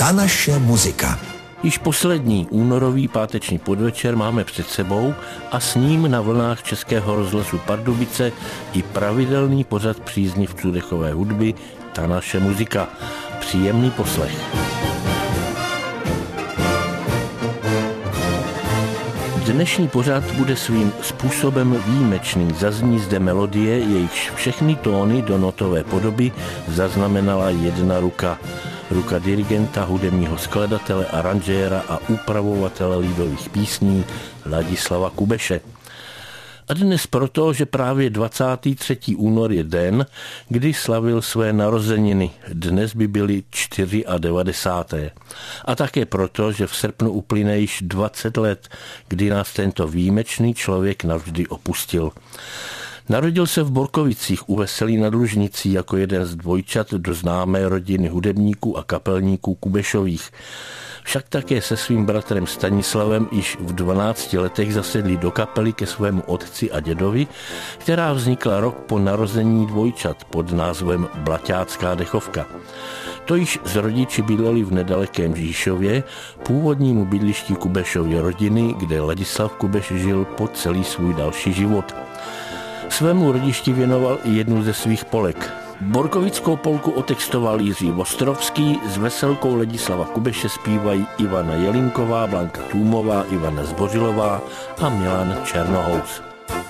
Ta naše muzika. Již poslední únorový páteční podvečer máme před sebou a s ním na vlnách Českého rozhlasu Pardubice i pravidelný pořad příznivců dechové hudby Ta naše muzika. Příjemný poslech. Dnešní pořad bude svým způsobem výjimečný. Zazní zde melodie, jejichž všechny tóny do notové podoby zaznamenala jedna ruka. Ruka dirigenta, hudebního skladatele, aranžéra a upravovatele lidových písní Ladislava Kubeše. A dnes proto, že právě 23. únor je den, kdy slavil své narozeniny. Dnes by byly 94. A také proto, že v srpnu uplyne již 20 let, kdy nás tento výjimečný člověk navždy opustil. Narodil se v Borkovicích u Veselí nad Lužnicí jako jeden z dvojčat do známé rodiny hudebníků a kapelníků Kubešových. Však také se svým bratrem Stanislavem již v 12 letech zasedli do kapely ke svému otci a dědovi, která vznikla rok po narození dvojčat pod názvem Blaťácká dechovka. To již z rodiči bydleli v nedalekém Žižově, původnímu bydlišti Kubešovy rodiny, kde Ladislav Kubeš žil po celý svůj další život. Svému rodišti věnoval i jednu ze svých polek. Borkovickou polku otextoval Jiří Vostrovský, s veselkou Ladislava Kubeše zpívají Ivana Jelinková, Blanka Tůmová, Ivana Zbořilová a Milan Černohous.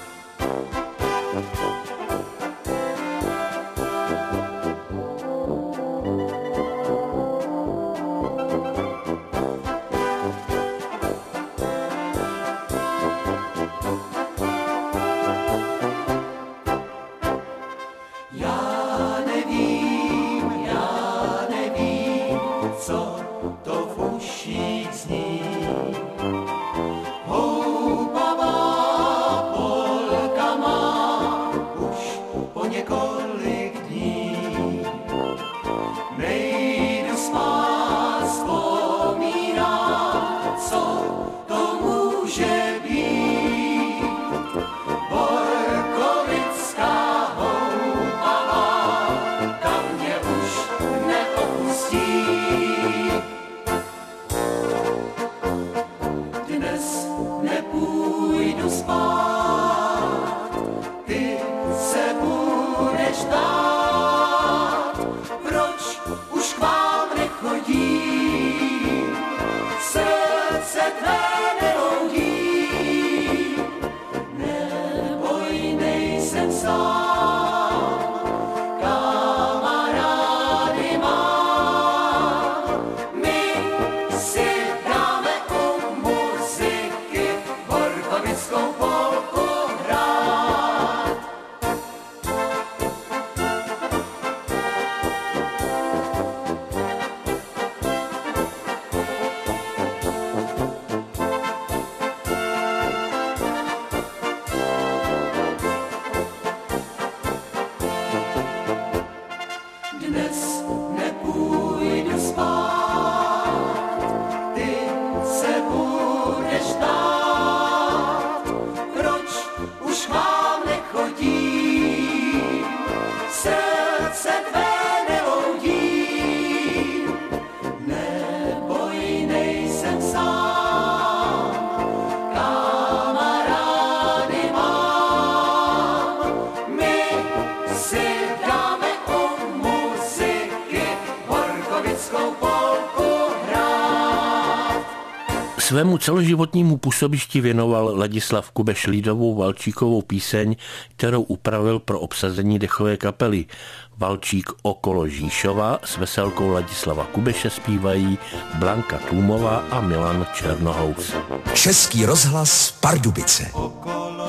Svému celoživotnímu působišti věnoval Ladislav Kubeš lidovou valčíkovou píseň, kterou upravil pro obsazení dechové kapely. Valčík okolo Žíšova s veselkou Ladislava Kubeše zpívají Blanka Tůmová a Milan Černohous. Český rozhlas Pardubice. Okolo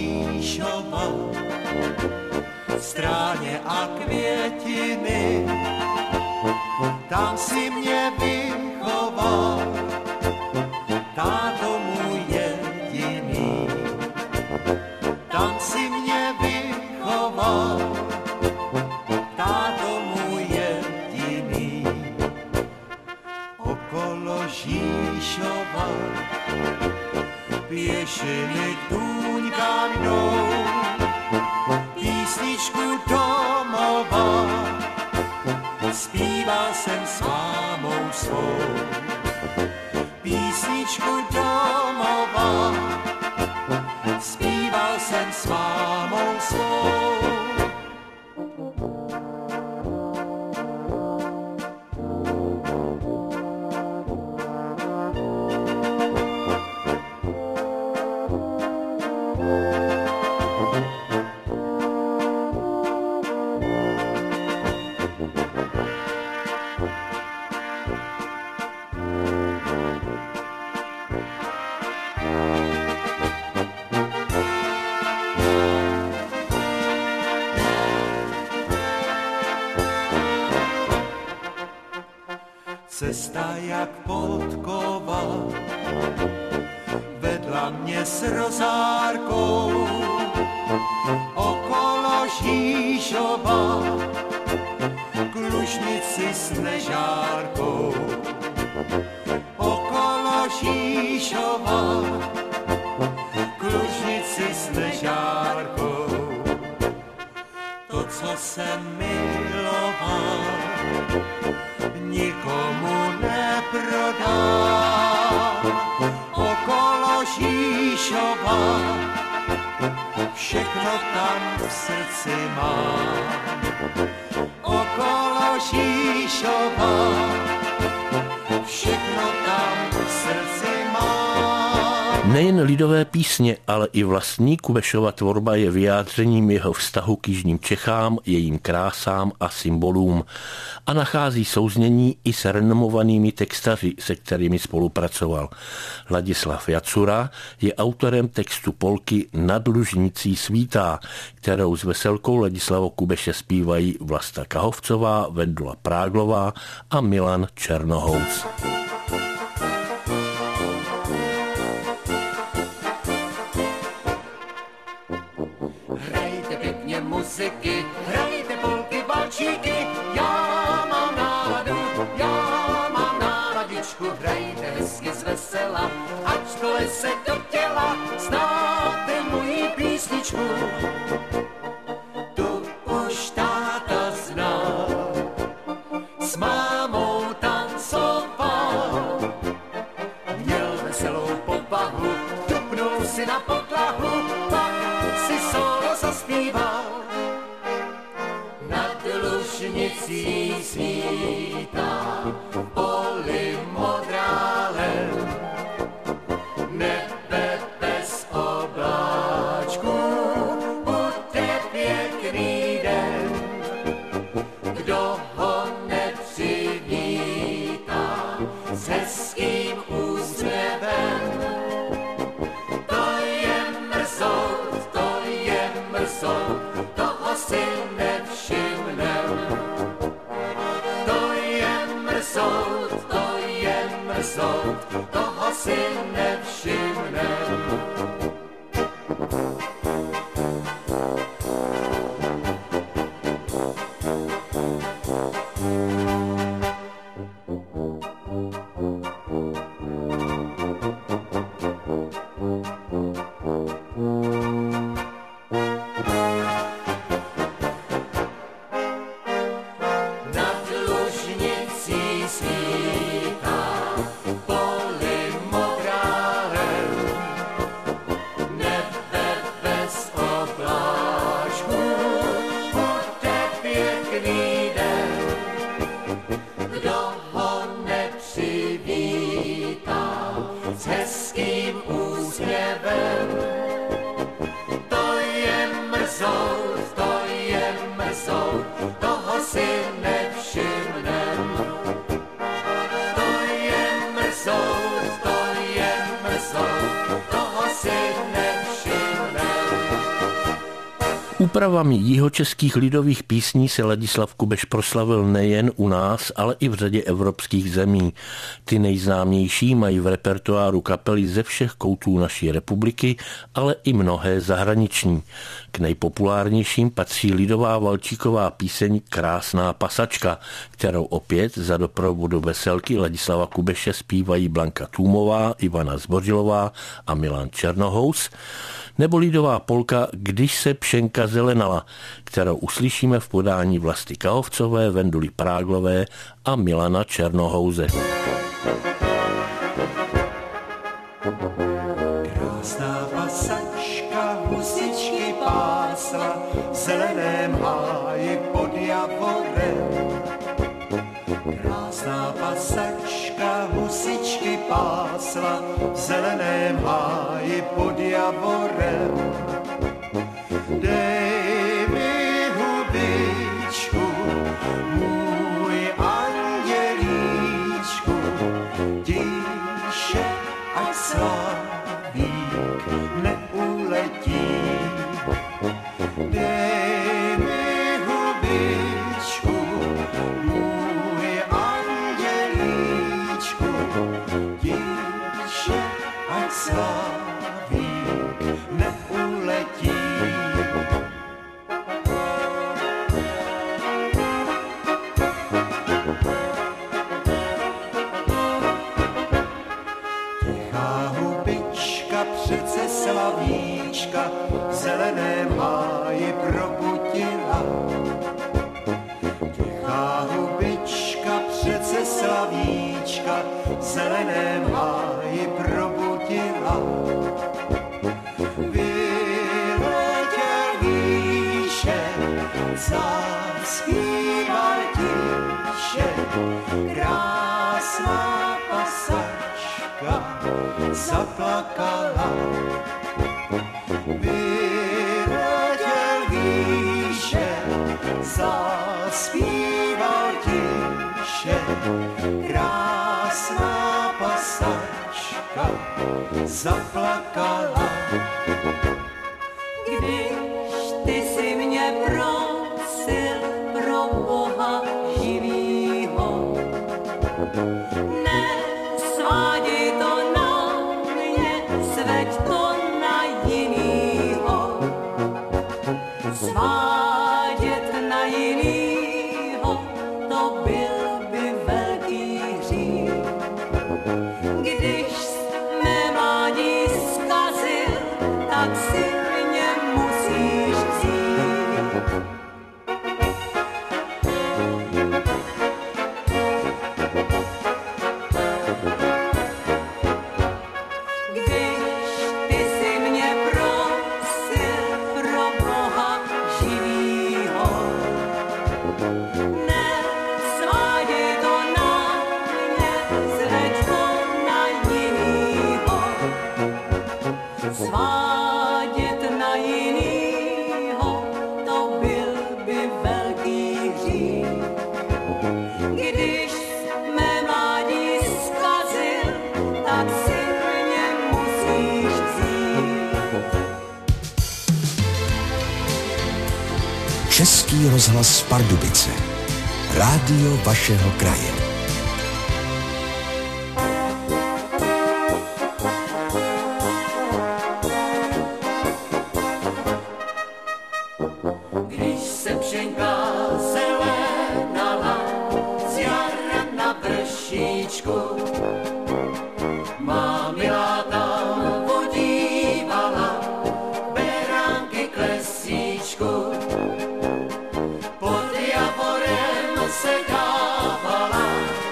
Žíšova, stráně a květiny, tam si mě vychoval, táto můj jediný, tam si mě vychoval, táto můj jediný. Okolo Žíšova pěšiny tůňka jdou, písničku domova zpíval jsem s mámou svou. Písničku domová, zpíval jsem s mámou svou. Cesta jak podkova vedla mě s rozárkou okolo Žížova k Lužnici s Nežárkou. Okolo Žížova k Lužnici s Nežárkou. To, co jsem miloval, nikomu neprodám. Okolo Žížova všechno tam v srdci mám. Okolo Žížova všechno tam v srdci mám. Nejen lidové písně, ale i vlastní Kubešova tvorba je vyjádřením jeho vztahu k jižním Čechám, jejím krásám a symbolům a nachází souznění i s renomovanými textaři, se kterými spolupracoval. Ladislav Jacura je autorem textu polky Nad Lužnicí svítá, kterou s veselkou Ladislava Kubeše zpívají Vlasta Kahovcová, Vendula Práglová a Milan Černohous. Muziky, hrajte polky, balčíky, já mám náladičku, hrajte hezky z vesela, ať to leze do těla, znáte moji písničku, tu už táta zná, s mámou tancoval, měl veselou povahu, dupnul si na podlahu, pak si solo zaspíval. Lužnicí svítá, poli modrá len, nebe bez obláčků, bude pěkný den. Kdo ho nepřivítá s hezkým úsměvem, to je mrzout, toho si nevšimnem. To je mrzout, toho si nevšimnem. S hezkým úsměvem, to je mrzout, toho si nevšimnem. To je mrzout, toho si nevšimnem. Úpravami jihočeských lidových písní se Ladislav Kubeš proslavil nejen u nás, ale i v řadě evropských zemí. Ty nejznámější mají v repertoáru kapely ze všech koutů naší republiky, ale i mnohé zahraniční. K nejpopulárnějším patří lidová valčíková píseň Krásná pasačka, kterou opět za doprovodu veselky Ladislava Kubeše zpívají Blanka Tůmová, Ivana Zbořilová a Milan Černohous, nebo lidová polka Když se Pšenka zelí zelenala, kterou uslyšíme v podání Vlasty Kahovcové, Venduly Práglové a Milana Černohouze. Krásná pasačka husičky pásla v zeleném háji pod javorem. Krásná pasačka husičky pásla v zeleném háji pod javorem. Dej mi hubičku, můj andělíčku, tiše ať slavík neuletí. Dej mi hubičku, můj andělíčku, tiše ať slavík neuletí. Přece slavíčka v zeleném háji probudila. Tichá hubička přece slavíčka v zeleném háji probudila. Vyletěl výše, zaspíval tiše, krásná pasačka zaplakala. Vyletěl výše, zaspíval tiše, krásná pasačka zaplakala. Když ty si mě prosil pro Boha živýho, nesváděj to na mě, sveď to na jinýho. Svádět na jinýho, to byl by velký hřích. Když mé mládí zkazil, tak si mě musíš vzít. Svádět na jinýho, to byl by velký hřích. Když mé mládí zkazil, tak si mě musíš vzít. Český rozhlas Pardubice. Rádio vašeho kraje. Když se pšenka zelenala z jara na vršíčku, má milá tam vodívala beránky k lesíčku. Pod javorem se dávala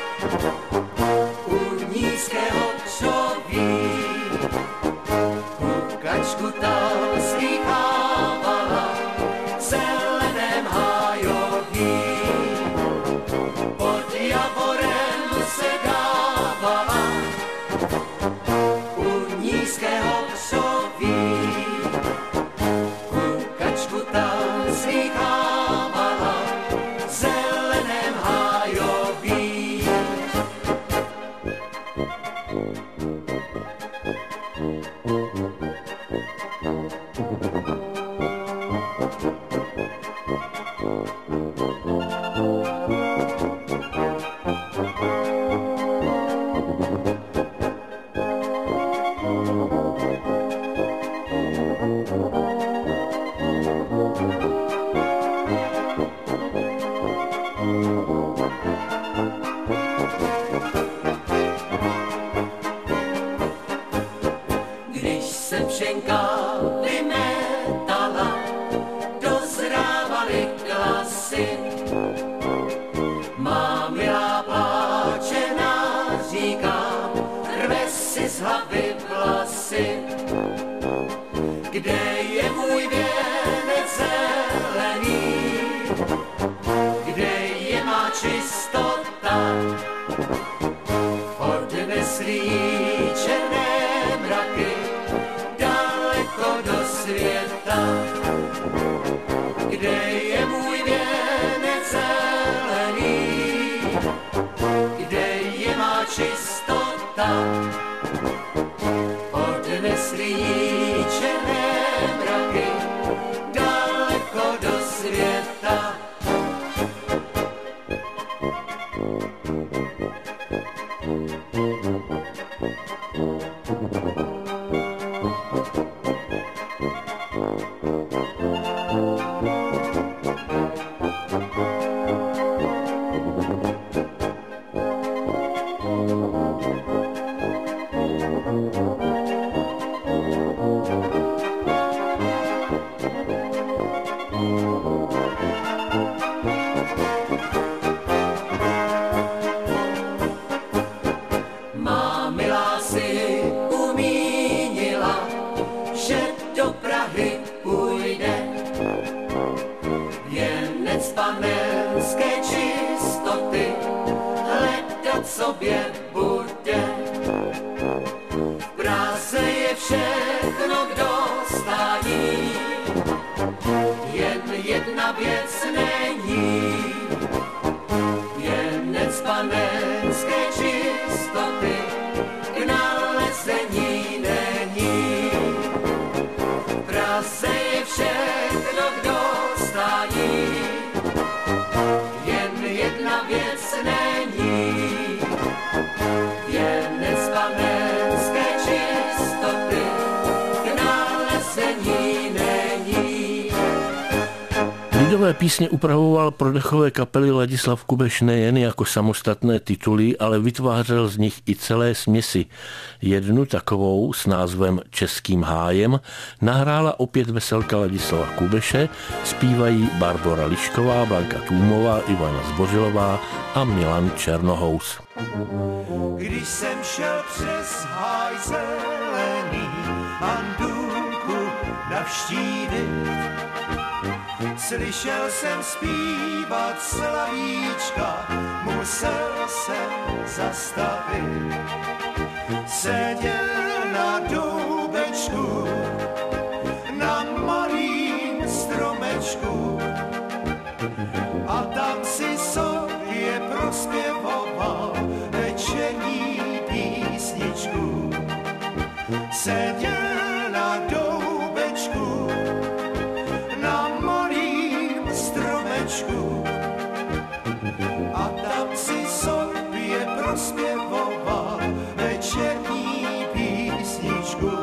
u nízkého křoví, kukačku tam slýchávala v zeleném hájoví. Pod javorem se dávala u nízkého křoví, kukačku tam slýchávala v zeleném hájoví. Když se pšenka vymetala do z hlavy vlasy. Kde je můj věnec zelený? Kde je má čistota? Odneslí černé mraky daleko do světa. Kde je můj věnec zelený? Kde je má čistota? Odneslí černé mraky daleko do světa. Sobě bude. V Praze je všechno k dostání, jen jedna věc není. Věnec panenské čistoty k nalezení není. V Praze je všechno k dostání, jen jedna věc není. Věnec panenské čistoty k nalezení není. Lidové písně upravoval pro dechové kapely Ladislav Kubeš nejen jako samostatné tituly, ale vytvářel z nich i celé směsi. Jednu takovou s názvem Českým hájem nahrála opět veselka Ladislava Kubeše, zpívají Barbora Lišková, Blanka Tůmová, Ivana Zbořilová a Milan Černohous. Když jsem šel přes háj zelený Andulku navštívit, slyšel jsem zpívat slavíčka, musel jsem zastavit. Seděl na doubečku, na malým stromečku a tam si sobě prospěvoval večerní písničku. Seděl na doubečku, na malým stromečku a tam si sobě prospěvoval večerní písničku.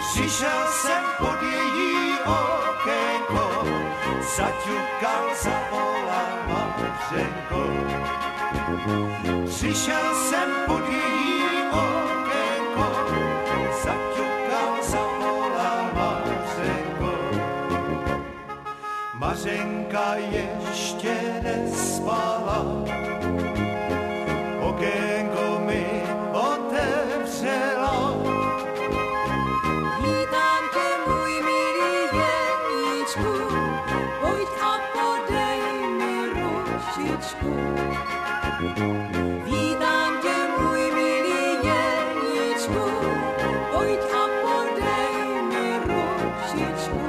Přišel jsem pod její okénko, zaťukal, zavolal Mařenko. Přišel jsem pod její okénko, zaťukal, zavolal Mařenko. Mařenka ještě nespala, okénko mi otevřela. Vítám tě, můj milý Jeníčku, pojď a podej mi ručičku. Vítám tě, můj milý Jeníčku, pojď a podej mi ručičku.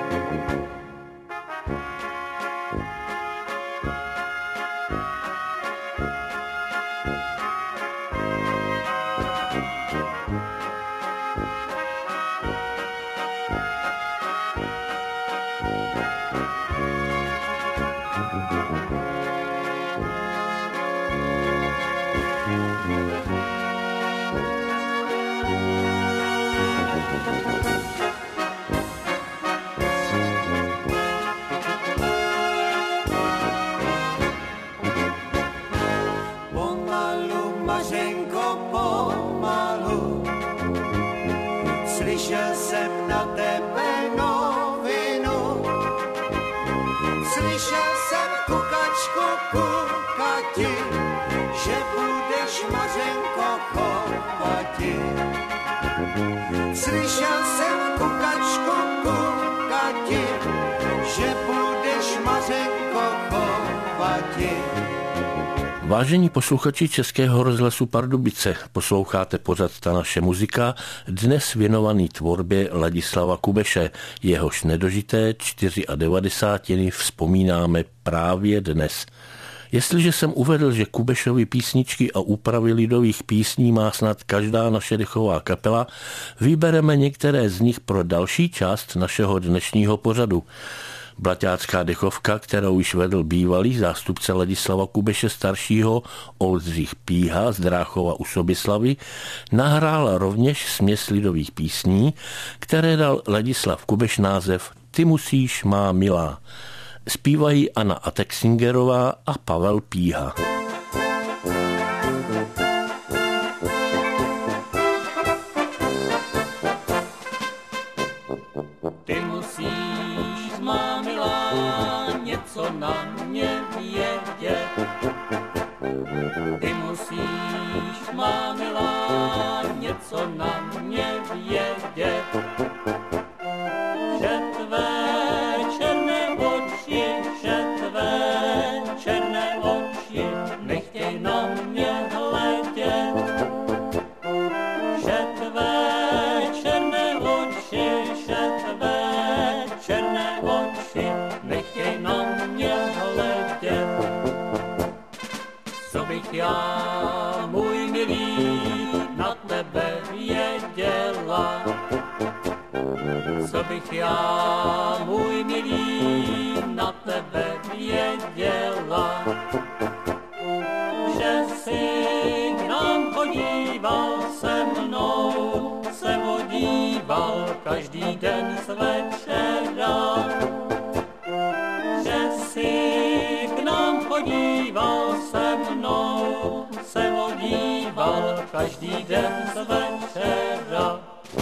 Pomalu, Mařenko, pomalu, slyšel jsem na tebe novinu. Slyšel jsem, kukačku, kukati, že budeš, Mařenko, chovati. Slyšel jsem, kukačku, kukati, že budeš, Mařenko, chovati. Vážení posluchači Českého rozhlasu Pardubice, posloucháte pořad Ta naše muzika, dnes věnovaný tvorbě Ladislava Kubeše. Jehož nedožité 94. vzpomínáme právě dnes. Jestliže jsem uvedl, že Kubešovy písničky a úpravy lidových písní má snad každá naše dechová kapela, vybereme některé z nich pro další část našeho dnešního pořadu. Blaťácká dechovka, kterou již vedl bývalý zástupce Ladislava Kubeše staršího Oldřich Píha z Dráchova u Sobislavy, nahrál rovněž směs lidových písní, které dal Ladislav Kubeš název Ty musíš, má milá. Zpívají Anna Atexingerová a Pavel Píha. Ty musíš, má milá, něco na mě vědět. Ty musíš, má milá, něco na mě vědět. Že tvé černé oči, nechtěj na mě hledět. Že tvé černé oči, nechtěj na mě hledět. Co bych já, můj milý, na tebe věděla? Co bych já, můj milý, na tebe věděla? Že jsi k nám chodíval se mnou, se vodíval každý den z večera. Že jsi k nám chodíval se mnou, se vodíval každý den z večera.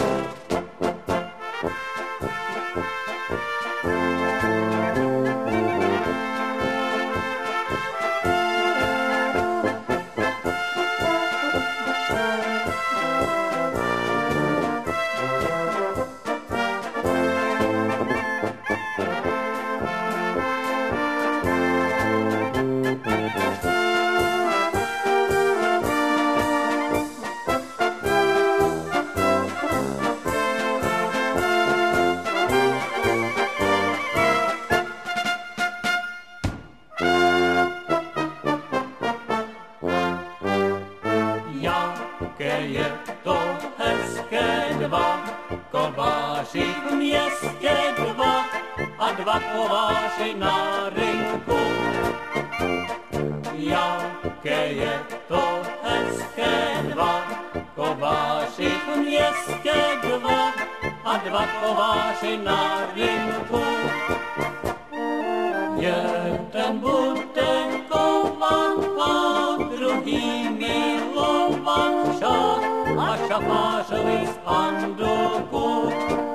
Dva kováři na rynku. Jaké je to hezké, dva kováři v městě, dva a dva kováři na rynku. Jeden bude kovat a druhý milovat šat a šafářovi z panduku.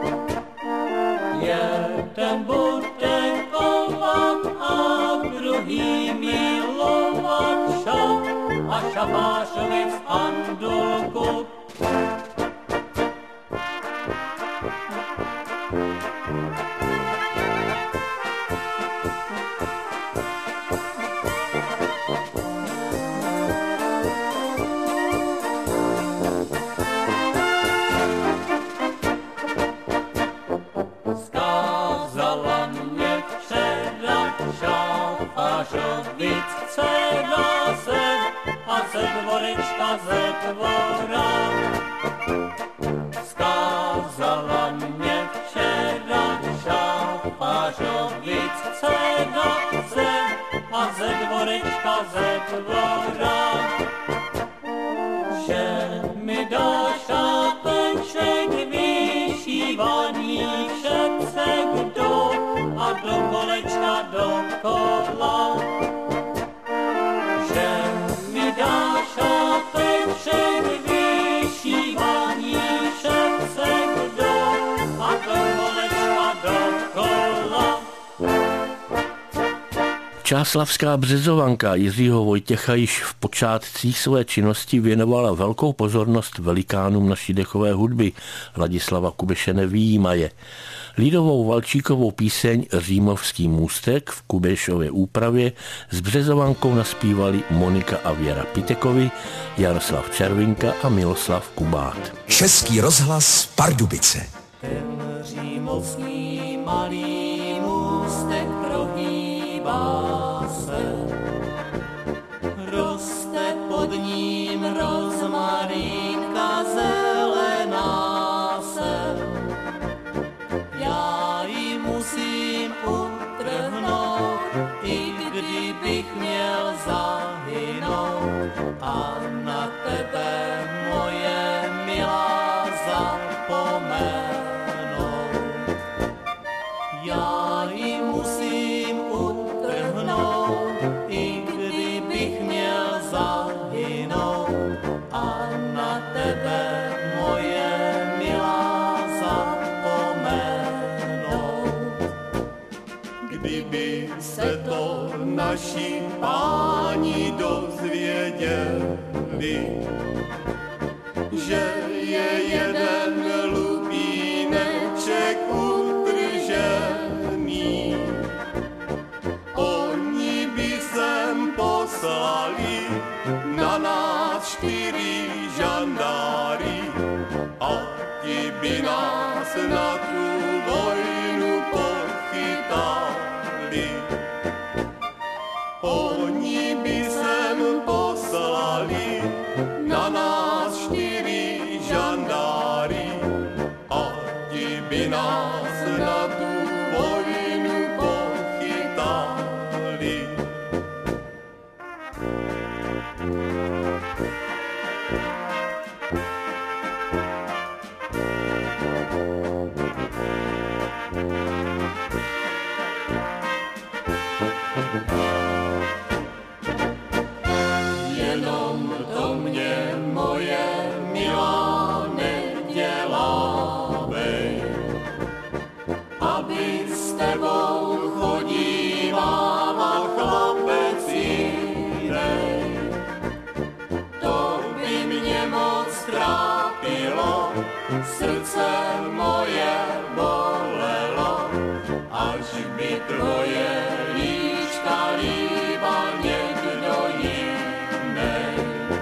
Jeden bude kovat a druhý milovat šat a šafářovi z panduku. Ze dvorečka ze dvora. Skázala mě včera šafářovic dcera a ze dvorečka ze dvora. Že mi dá šáteček vyšívaný šepce kdo a do kolečka dokola. Čáslavská březovanka Jiřího Vojtěcha již v počátcích své činnosti věnovala velkou pozornost velikánům naší dechové hudby, Ladislava Kubeše nevyjímaje. Lidovou valčíkovou píseň Římovský můstek v Kubešově úpravě s březovankou naspívali Monika a Věra Pitekovi, Jaroslav Červinka a Miloslav Kubát. Český rozhlas Pardubice. Ten římovský malý můstek prohýbá se, roste pod ním rozmarínka zelená se. Já ji musím utrhnout, i kdybych měl zahynout, a na tebe, moje milá, zapomenout. Já ji musím utrhnout, i kdybych měl zahynout, a na tebe, moje milá, zapomenout. Kdyby se to naši páni dozvěděli, že je jeden lupíneček utržený, oni by sem poslali na nás 4 žandáry a ti by nás na tu vojnu pochytali. Oni by sem poslali na nás 4 žandáry a ti by nás na tu vojnu pochytali. Jenom to mě, moje milá, nedělávej, aby s tebou chodívával chlapec jinej. To by mě moc trápilo, srdce moje bolelo, až by tvoje líčka líbal někdo jinej.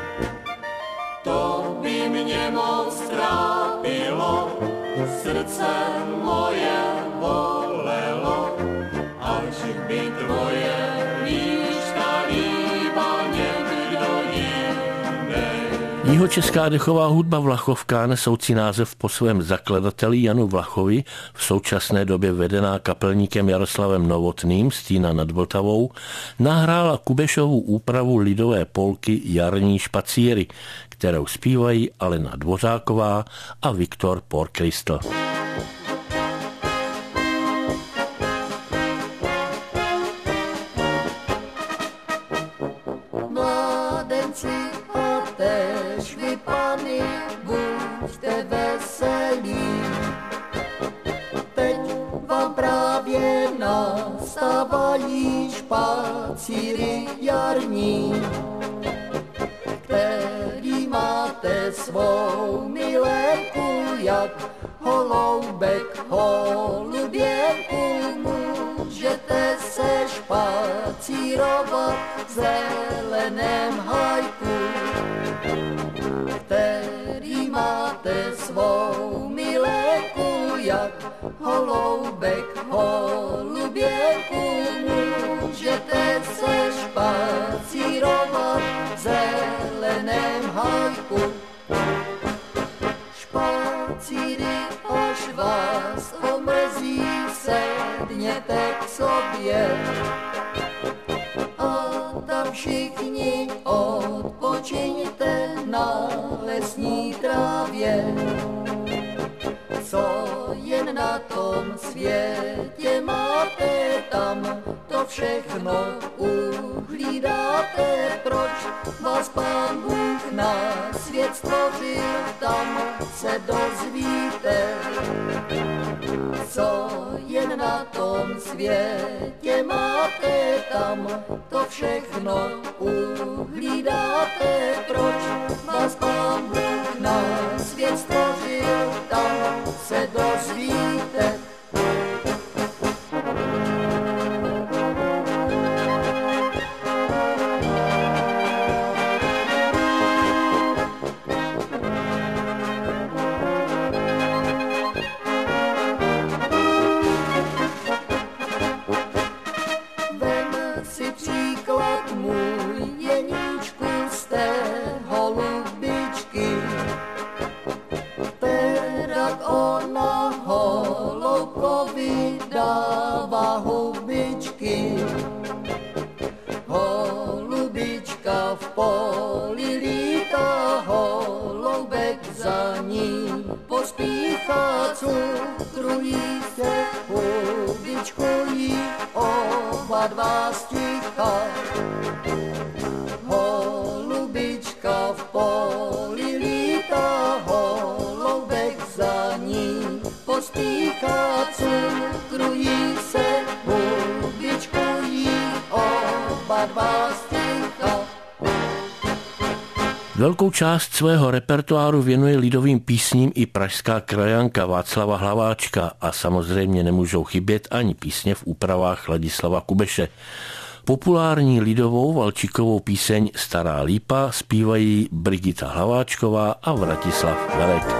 To by mě moc trápilo, srdce moje bolelo, až by tvoje líčka líbal někdo jinej. Jihočeská dechová hudba Vlachovka, nesoucí název po svém zakladateli Janu Vlachovi, v současné době vedená kapelníkem Jaroslavem Novotným z Týna nad Vltavou, nahrála Kubešovu úpravu lidové polky Jarní špacíry, kterou zpívají Alena Dvořáková a Viktor Porkristl. veselí. Teď vám právě nastávají špacíry jarní, který máte svou milenku, jak holoubek holuběnku. Můžete se špacírovat v zeleném hajku, který máte svou milenku, jak holoubek holuběnku. Můžete se špacírovat v zeleném hajku. Špacíry, až vás omrzí, sedněte k sobě a tam všichni odpočiňte na lesní trávě. Co jen na tom světě máte, tam to všechno uhlídáte. Proč vás Pán Bůh na svět stvořil, tam se dozvíte. Co jen na tom světě máte, tam to všechno uhlídáte. Proč vás Pán Bůh na svět stvořil, tam se dozvíte. Vem si příklad můj, Jeníčku, z té holubičky. Tak ona holoubkovi dává hubičky. Holubička v poli lítá, holoubek za ní pospíchá. Cukrují se, hubičkují, oba dva sticha. Holubička v poli lítá, holoubek za ní pospíchá. Cukrují se, hubičkují, oba dva sticha. Velkou část svého repertoáru věnuje lidovým písním i pražská krajanka Václava Hlaváčka a samozřejmě nemůžou chybět ani písně v úpravách Ladislava Kubeše. Populární lidovou valčíkovou píseň Stará lípa zpívají Brigita Hlaváčková a Vratislav Velek.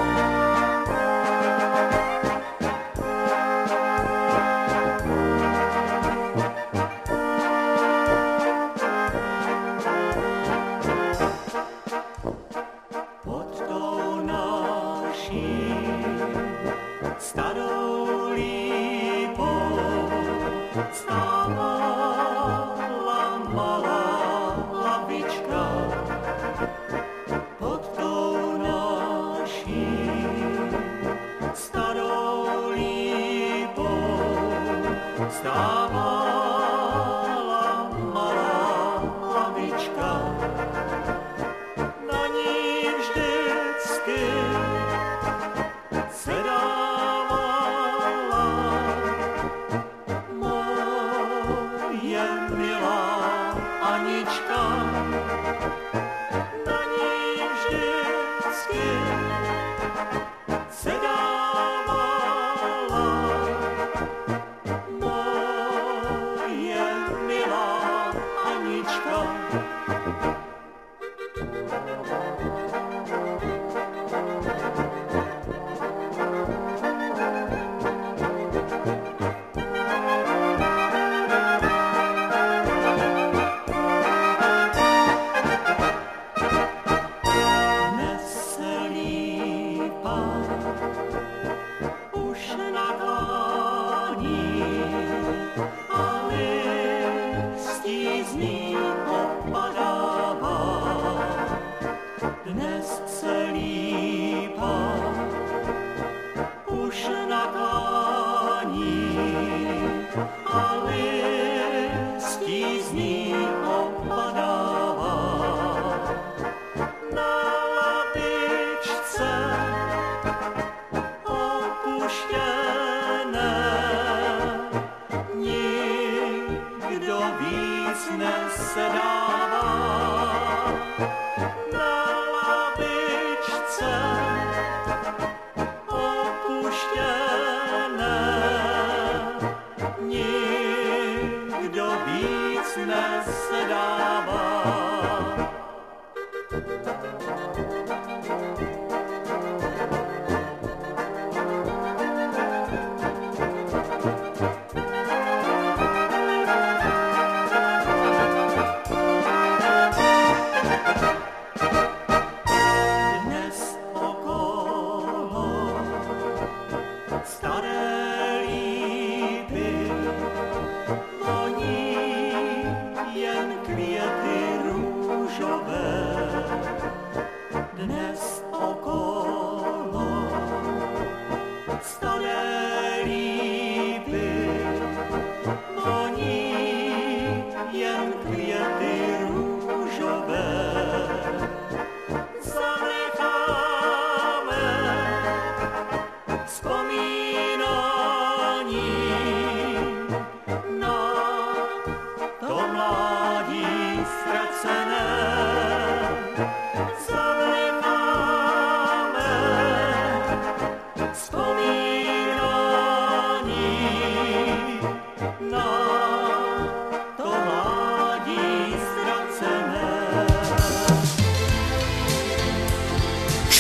Pod tou naší starou lípou stávala malá lavička. Pod tou naší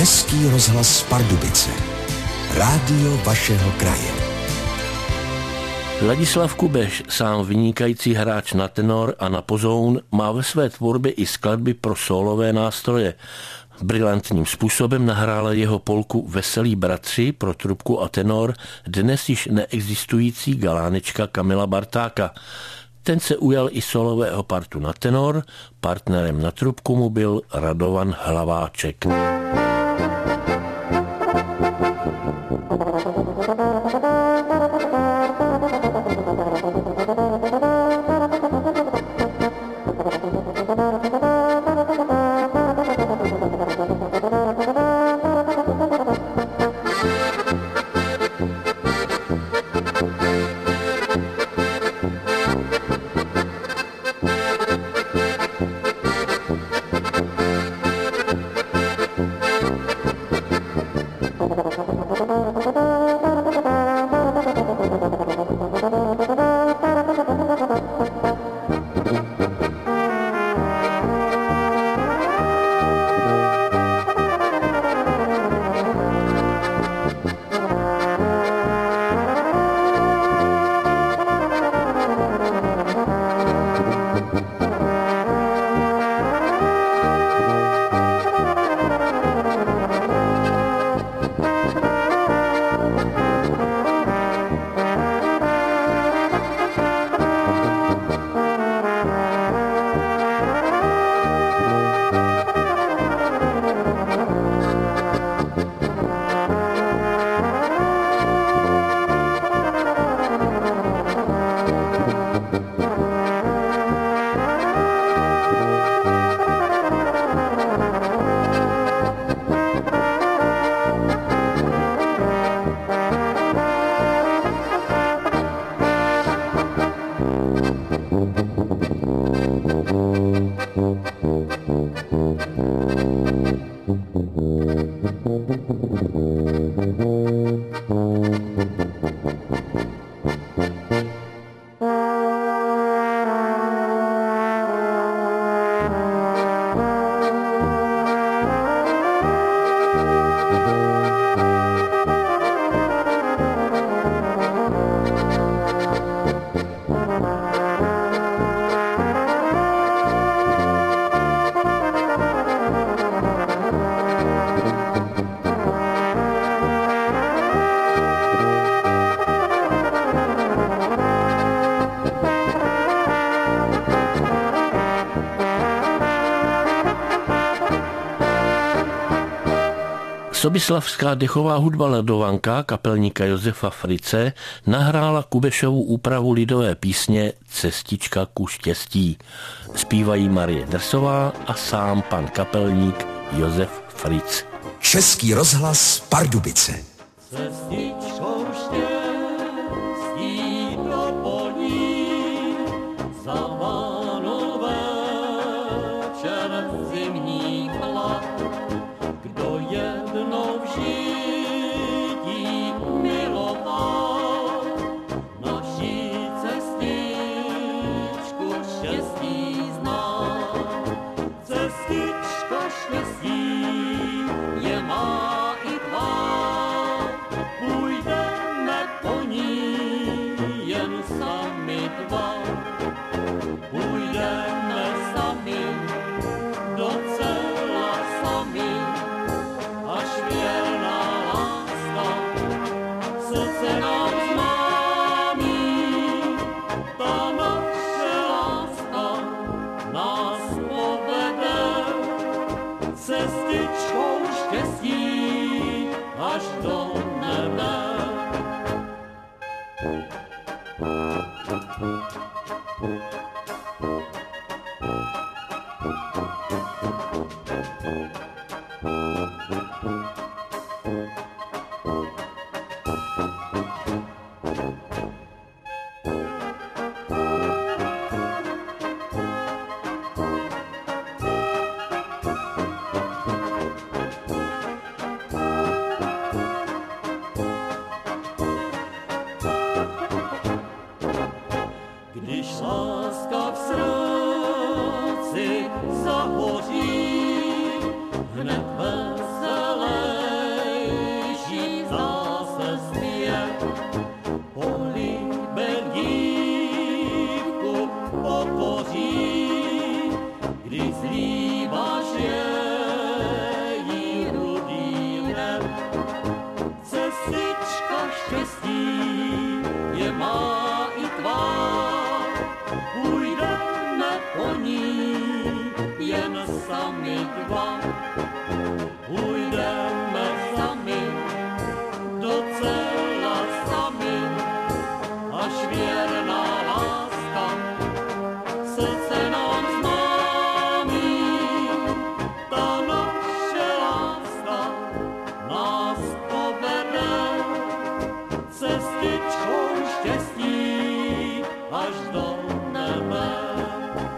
Český rozhlas Pardubice. Rádio vašeho kraje. Ladislav Kubeš, sám vynikající hráč na tenor a na pozoun, má ve své tvorbě i skladby pro sólové nástroje. Brilantním způsobem nahrála jeho polku Veselí bratři pro trubku a tenor dnes již neexistující galánečka Kamila Bartáka. Ten se ujal i solového partu na tenor, partnerem na trubku mu byl Radovan Hlaváček. Sobislavská dechová hudba Ledovanka kapelníka Josefa Frice nahrála Kubešovu úpravu lidové písně Cestička ku štěstí. Zpívají Marie Drsová a sám pan kapelník Josef Fric. Český rozhlas Pardubice. Cestičkou štěstí do polí, za Vánové večer zimní chlad. Kdo jednou v žití miloval, naší cestičku štěstí zná. Cestička štěstí je má i tvá, půjď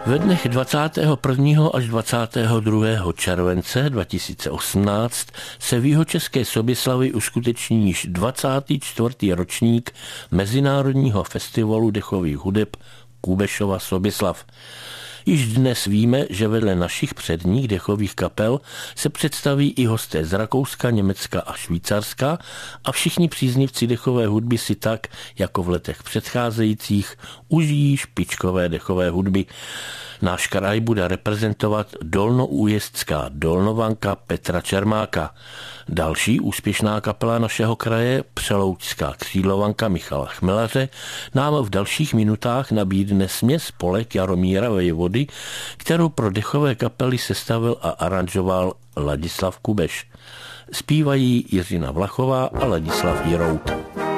Ve dnech 21. až 22. července 2018 se v Jihočeské Soběslavi uskuteční již 24. ročník Mezinárodního festivalu dechových hudeb Kubešova Soběslav. Již dnes víme, že vedle našich předních dechových kapel se představí i hosté z Rakouska, Německa a Švýcarska a všichni příznivci dechové hudby si tak, jako v letech předcházejících, užijí špičkové dechové hudby. Náš kraj bude reprezentovat dolnoújezdská Dolnovanka Petra Čermáka. Další úspěšná kapela našeho kraje, Přeloučská Křídlovanka Michala Chmelaře, nám v dalších minutách nabídne směs polek Jaromíra Vejvody, kterou pro dechové kapely sestavil a aranžoval Ladislav Kubeš. Zpívají Jiřina Vlachová a Ladislav Jirout.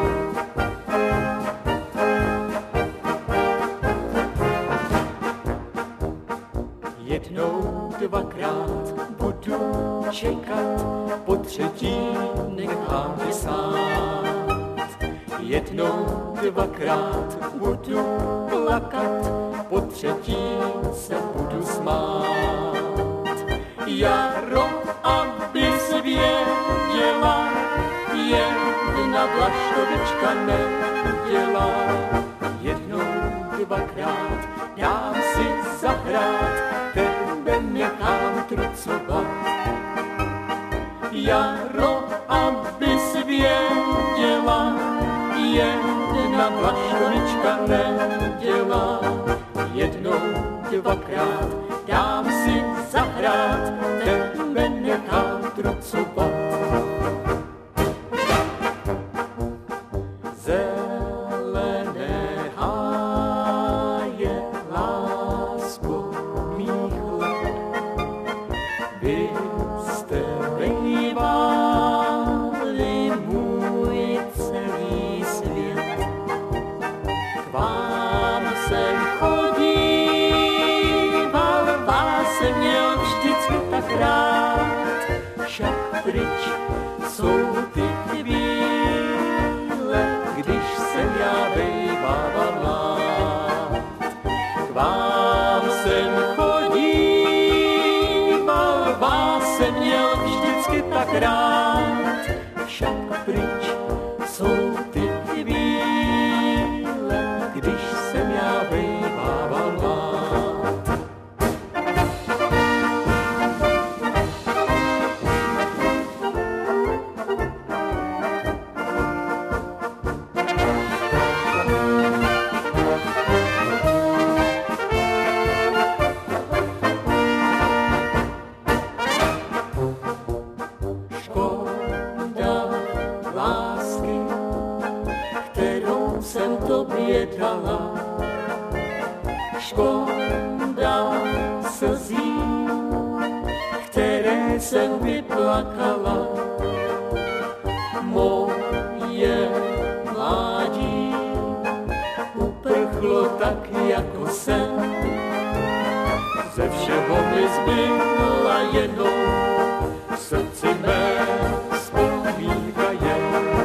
Jednou, dvakrát budu čekat, po třetí nechám tě sát. Jednou, dvakrát budu plakat, po třetí se budu smát. Jaro, abys věděla, jedna vlaštovička nedělá. Jednou, dvakrát dám si zahrát, tebe nechám trucovat. Jaro, abys věděla, jedna vlaštovička nedělá. Jednou, dvakrát dám si zahrát, tebe nechám trucovat. Zelené háje, lásko mých let, vy jste bývali můj celý svět. K vám jsem chodíval, vás jsem měl vždycky tak rád. Však pryč jsou ty chvíle, když jsem já bývala mlád. K vám jsem chodíval, vás jsem měl vždycky tak rád. Však pryč jsou ty chvíle, když jsem já bývala mlád. Škoda lásky, kterou jsem tobě dala. Škoda slzí, které jsem vyplakala. Moje mládí uprchlo tak jako sen. Ze všeho mi zbyla jenom v srdci mé vzpomínka jen.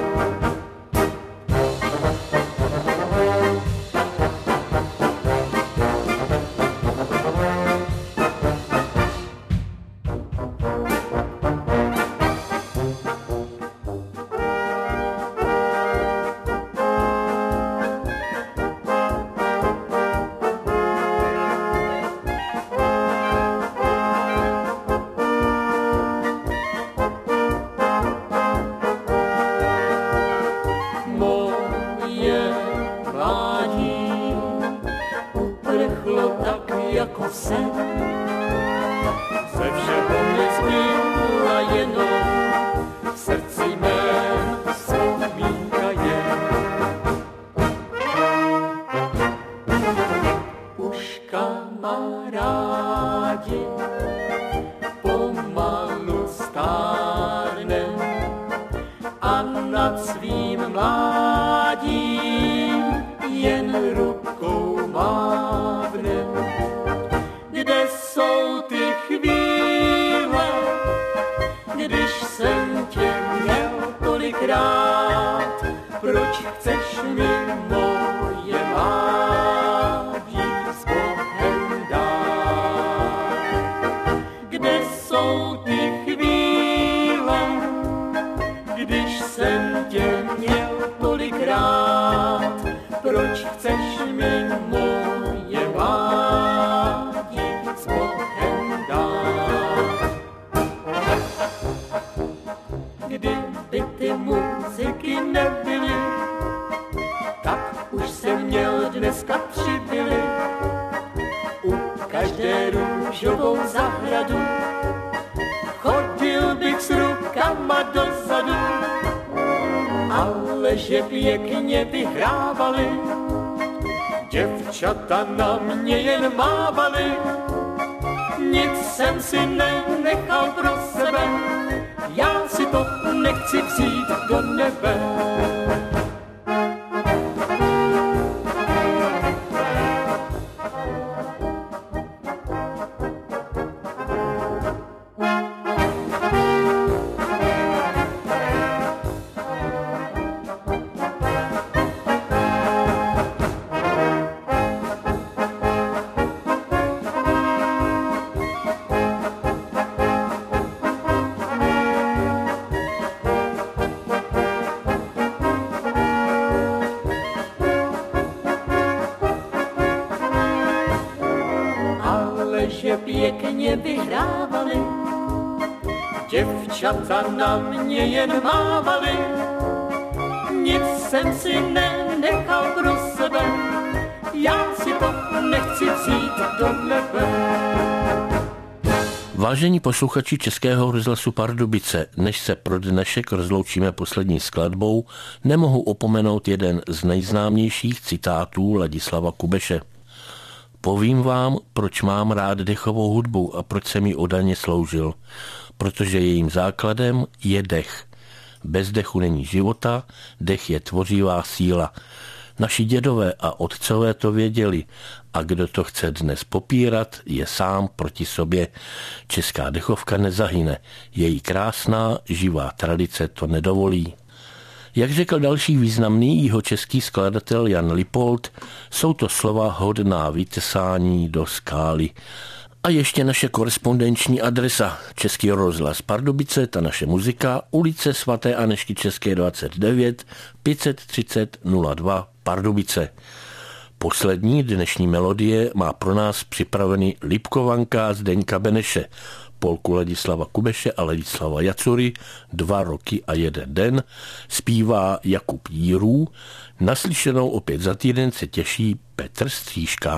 Moje mládí uprchlo tak jako sen. Ze všeho mi zbyla jenom v srdci mém vzpomínka jen. Už kamarádi pomalu stárnem a nad svým mládím jen rukou mávnem. Kde jsou ty chvíle, když jsem tě měl tolikrát? Proč chceš mi moje mládí s Bohem dát? tě měl tolikrát, proč chceš mi moje vádí s Bohem dát? Kdyby ty muziky nebyly, tak už jsem měl dneska 3 vily. U každé růžovou zahradu chodil bych s rukama dozadu, ale že pěkně vyhrávali, děvčata na mě jen mávali. Nic jsem si nenechal pro sebe, já si to nechci vzít do nebe. Že pěkně vyhrávali, děvčata na mě jen mávali. Nic jsem si nenechal pro sebe, já si to nechci vzít do nebe. Vážení posluchači Českého rozhlasu Pardubice, než se pro dnešek rozloučíme poslední skladbou, nemohu opomenout jeden z nejznámějších citátů Ladislava Kubeše. Povím vám, proč mám rád dechovou hudbu a proč jsem ji oddaně sloužil. Protože jejím základem je dech. Bez dechu není života, dech je tvořivá síla. Naši dědové a otcové to věděli a kdo to chce dnes popírat, je sám proti sobě. Česká dechovka nezahyne, její krásná, živá tradice to nedovolí. Jak řekl další významný jihočeský skladatel Jan Lipold, jsou to slova hodná vytesání do skály. A ještě naše korespondenční adresa Český rozhlas Pardubice, ta naše muzika, ulice svaté Anežky České 29, 530 02 Pardubice. Poslední dnešní melodie má pro nás připravený Lipkovanka Zdeňka Beneše, polku Ladislava Kubeše a Ladislava Jacury, 2 roky a 1 den, zpívá Jakub Jírů, naslyšenou opět za týden se těší Petr Střížka.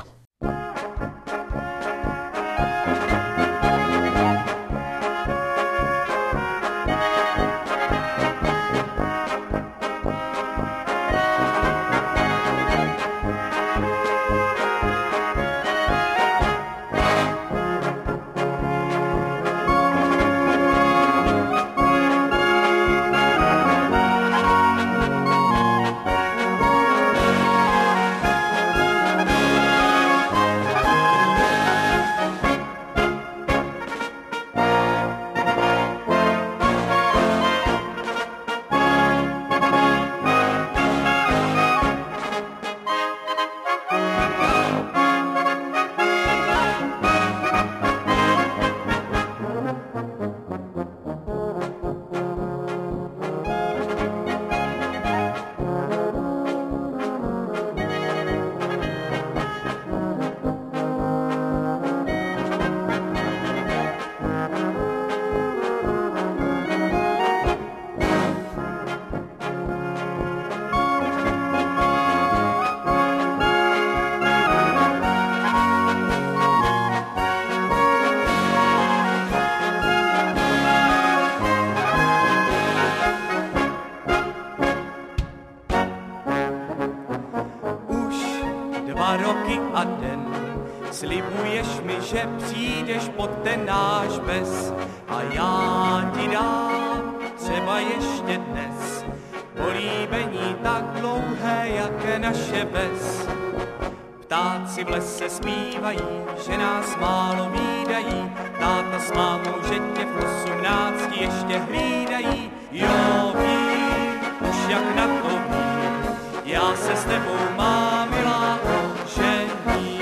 Slibuješ mi, že přijdeš pod ten náš bez a já ti dám třeba ještě dnes políbení tak dlouhé, jak naše bez. Ptáci v lese zpívají, že nás málo vídají, táta s mámou, že tě v 18 ještě hlídají. Jo, vím, už jak na to vím, já se s tebou, má milá, ožením.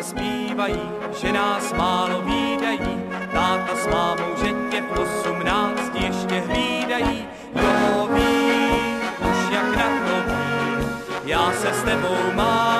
zpívají, že nás málo vídají. Táta s mámou, že tě v 18 ještě hlídají. Jo, ví, už jak na to ví, já se s tebou mám.